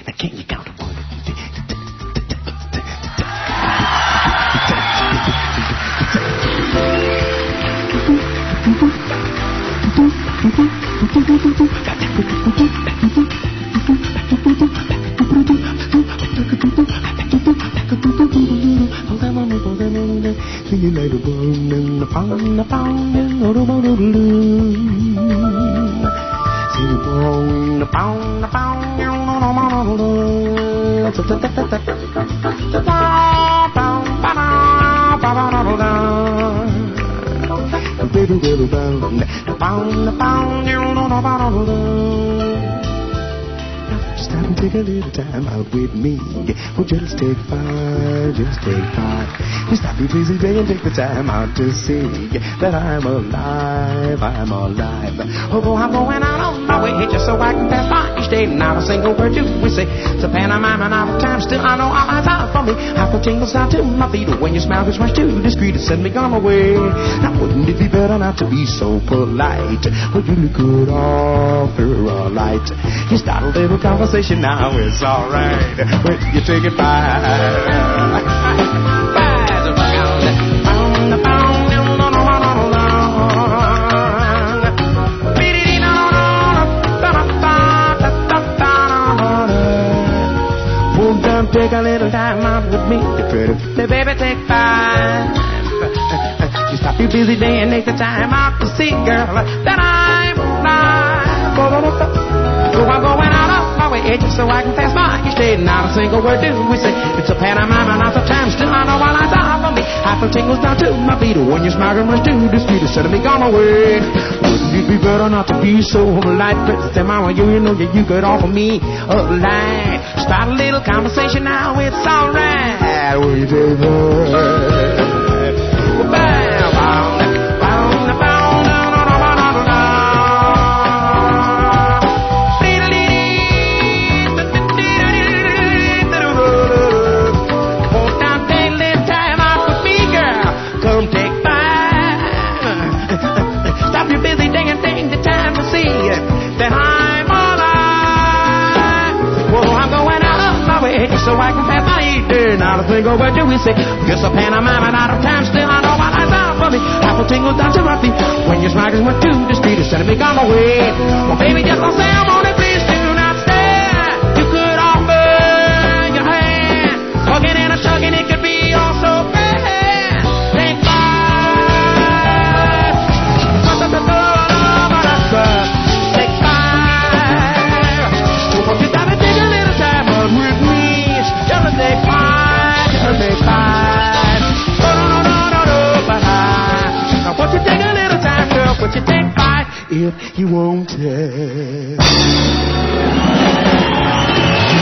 Can you count one? Stop and take a little time out with me. Oh, just take five, just take five. You stop your busy day and take the time out to see that I'm alive, I'm alive. Oh, I'm going out on my way just so I can pass by each day. Not a single word do we say. It's a pantomime and out of time. Still, I know all eyes out for me. Half a tingles out to my feet. When your smile is much too discreet to send me on my way. Now, wouldn't it be better not to be so polite? Well, you look good offer a light. You start a little conversation now, it's alright. When you take it by. Take a little time out with me, baby, take five. You stop your busy day and take the time out to see, girl, that I'm alive. So I'm going out of my way just so I can pass by each day. Not a single word do we say. It's a pantomime and not the time. Still I know all eyes are for me. Half a tingles down to my feet. When you're smiling much too discreet, instead of me gone away. Wouldn't it be better not to be so polite? But tell mama, you know that you could offer me a light. Start a little conversation now, it's alright. Will you take that? So I can pass my eater. Not a single word do we say. Just a pantomime and out of time. Still I know my eyes out for me. Half a tingle down to my feet. When your smiles went too discreet, instead of me gone away. Well, baby, just don't say I'm on it. Please do not stare. You could offer your hand. Hugging and a chugging, it could be all so bad. Take five. Take five. So won't you stop and take a little time out with me? Just take five, just take five. Oh, no, but now won't you take a little time, girl? Won't you take five if you won't tell?